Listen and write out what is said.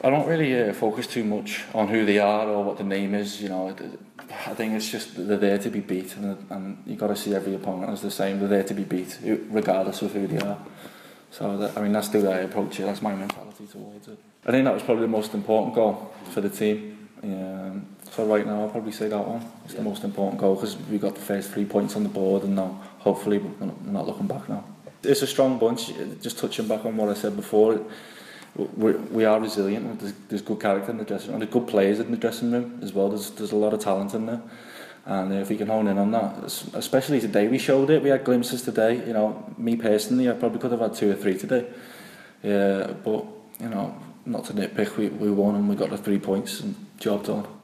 I don't really focus too much on who they are or what the name is. You know, I think it's just they're there to be beat, and you got to see every opponent as the same. They're there to be beat, regardless of who they are. So that's the way I approach it. That's my mentality towards it. I think that was probably the most important goal for the team. So right now, I'll probably say that one. It's the most important goal because we got the first 3 points on the board, and now hopefully we're not looking back now. It's a strong bunch. Just touching back on what I said before. We are resilient. There's good character in the dressing room. There's good players in the dressing room as well. There's a lot of talent in there, and if we can hone in on that, especially today, we showed it. We had glimpses today. You know, me personally, I probably could have had 2 or 3 today. Yeah, but you know, not to nitpick, we won and we got the 3 points and job done.